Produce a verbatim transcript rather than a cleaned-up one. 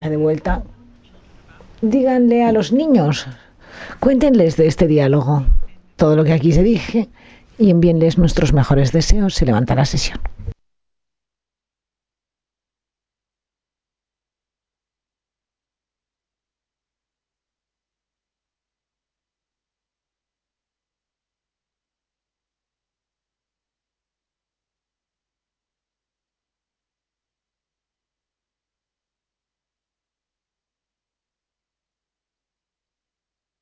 De vuelta, díganle a los niños, cuéntenles de este diálogo, todo lo que aquí se dije y envíenles nuestros mejores deseos. Se levanta la sesión.